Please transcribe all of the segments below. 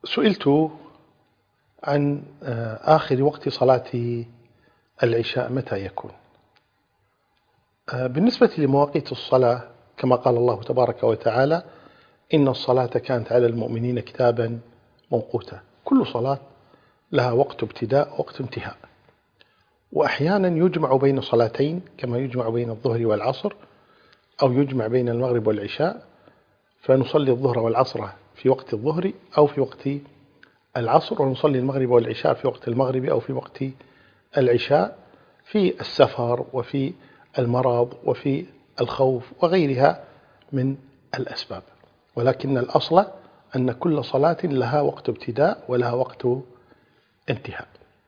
سئلت عن آخر وقت صلاة العشاء متى يكون؟ بالنسبة لمواقيت الصلاة كما قال الله تبارك وتعالى: إن الصلاة كانت على المؤمنين كتابا موقوتا. كل صلاة لها وقت ابتداء ووقت انتهاء، وأحيانا يجمع بين صلاتين كما يجمع بين الظهر والعصر، أو يجمع بين المغرب والعشاء، فنصلي الظهر والعصر في وقت الظهر أو في وقت العصر، ونصلي المغرب والعشاء في وقت المغرب أو في وقت العشاء، في السفر وفي المرض وفي الخوف وغيرها من الأسباب. ولكن الأصل أن كل صلاة لها وقت ابتداء ولها وقت انتهاء.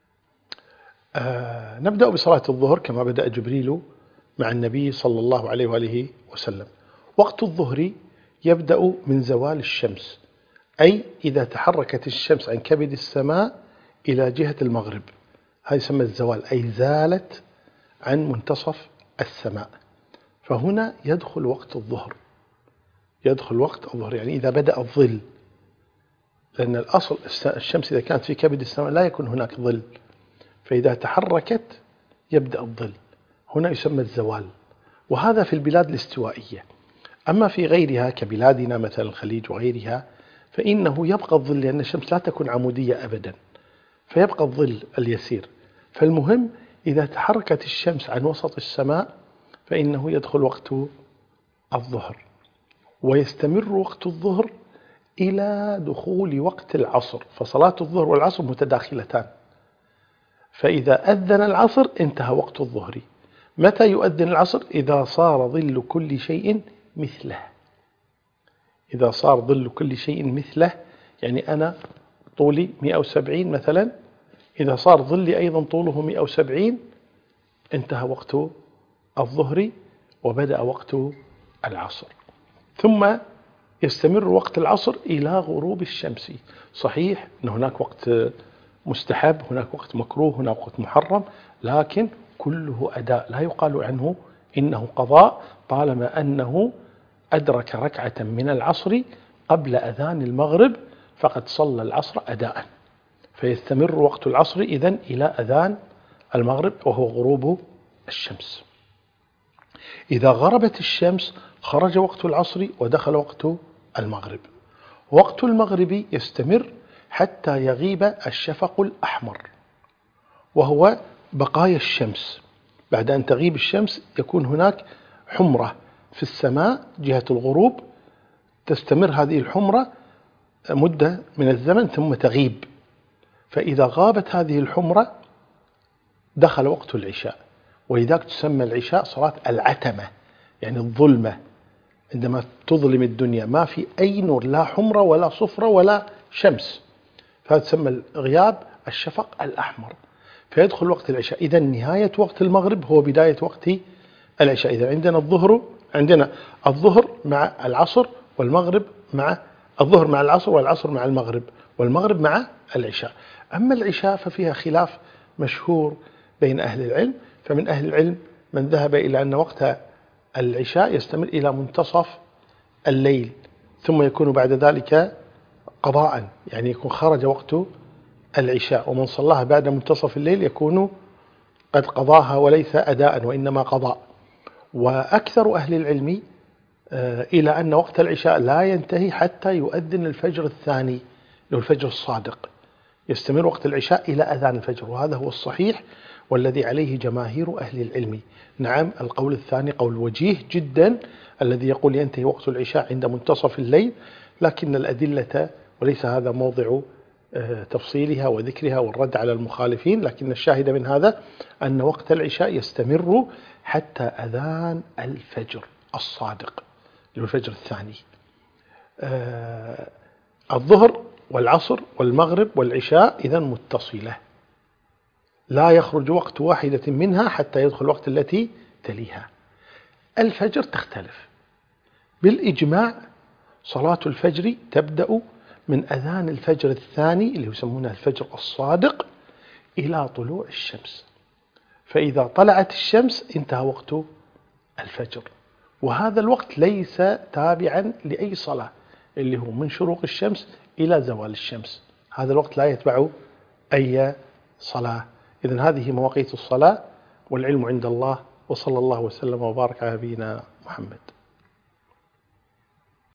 نبدأ بصلاة الظهر كما بدأ جبريل مع النبي صلى الله عليه وآله وسلم. وقت الظهر يبدأ من زوال الشمس، أي إذا تحركت الشمس عن كبد السماء إلى جهة المغرب، هذا يسمى الزوال، أي زالت عن منتصف السماء، فهنا يدخل وقت الظهر. يدخل وقت الظهر يعني إذا بدأ الظل، لأن الأصل الشمس إذا كانت في كبد السماء لا يكون هناك ظل، فإذا تحركت يبدأ الظل، هنا يسمى الزوال. وهذا في البلاد الاستوائية. أما في غيرها كبلادنا مثل الخليج وغيرها فإنه يبقى الظل، لأن الشمس لا تكون عمودية أبدا، فيبقى الظل اليسير. فالمهم إذا تحركت الشمس عن وسط السماء فإنه يدخل وقت الظهر، ويستمر وقت الظهر إلى دخول وقت العصر، فصلاة الظهر والعصر متداخلتان. فإذا أذن العصر انتهى وقت الظهر. متى يؤذن العصر؟ إذا صار ظل كل شيء مثله. إذا صار ظل كل شيء مثله، يعني أنا طولي 170 مثلا، إذا صار ظلي أيضا طوله 170 انتهى وقت الظهر وبدأ وقت العصر. ثم يستمر وقت العصر إلى غروب الشمس. صحيح أن هناك وقت مستحب، هناك وقت مكروه، هناك وقت محرم، لكن كله أداء، لا يقال عنه إنه قضاء طالما أنه أدرك ركعة من العصر قبل أذان المغرب فقد صلى العصر أداء. فيستمر وقت العصر إذن إلى أذان المغرب وهو غروب الشمس. إذا غربت الشمس خرج وقت العصر ودخل وقت المغرب. وقت المغرب يستمر حتى يغيب الشفق الأحمر، وهو بقايا الشمس. بعد أن تغيب الشمس يكون هناك حمرة في السماء جهة الغروب، تستمر هذه الحمرة مدة من الزمن ثم تغيب. فإذا غابت هذه الحمرة دخل وقت العشاء، ولذلك تسمى العشاء صلاة العتمة، يعني الظلمة، عندما تظلم الدنيا ما في أي نور، لا حمرة ولا صفرة ولا شمس، فهذا تسمى غياب الشفق الأحمر، فيدخل وقت العشاء. إذا نهاية وقت المغرب هو بداية وقت العشاء. إذا عندنا الظهر مع العصر، والمغرب مع الظهر مع العصر، والعصر مع المغرب، والمغرب مع العشاء. أما العشاء ففيها خلاف مشهور بين أهل العلم، فمن أهل العلم من ذهب إلى أن وقت العشاء يستمر إلى منتصف الليل، ثم يكون بعد ذلك قضاء، يعني يكون خرج وقت العشاء، ومن صلاها بعد منتصف الليل يكون قد قضاها وليس أداء وإنما قضاء. وأكثر أهل العلم إلى أن وقت العشاء لا ينتهي حتى يؤذن الفجر الثاني، اللي هو الفجر الصادق، يستمر وقت العشاء إلى أذان الفجر، وهذا هو الصحيح والذي عليه جماهير أهل العلم. نعم، القول الثاني قول وجيه جدا، الذي يقول ينتهي وقت العشاء عند منتصف الليل، لكن الأدلة، وليس هذا موضع تفصيلها وذكرها والرد على المخالفين، لكن الشاهد من هذا أن وقت العشاء يستمر حتى أذان الفجر الصادق، الفجر الثاني. الظهر والعصر والمغرب والعشاء إذن متصلة، لا يخرج وقت واحدة منها حتى يدخل وقت التي تليها. الفجر تختلف بالإجماع. صلاة الفجر تبدأ من أذان الفجر الثاني اللي يسمونه الفجر الصادق إلى طلوع الشمس، فإذا طلعت الشمس انتهى وقت الفجر، وهذا الوقت ليس تابعا لأي صلاة، اللي هو من شروق الشمس إلى زوال الشمس. هذا الوقت لا يتبعه أي صلاة. إذن هذه مواقيت الصلاة، والعلم عند الله، وصلى الله وسلم وبارك على نبينا محمد.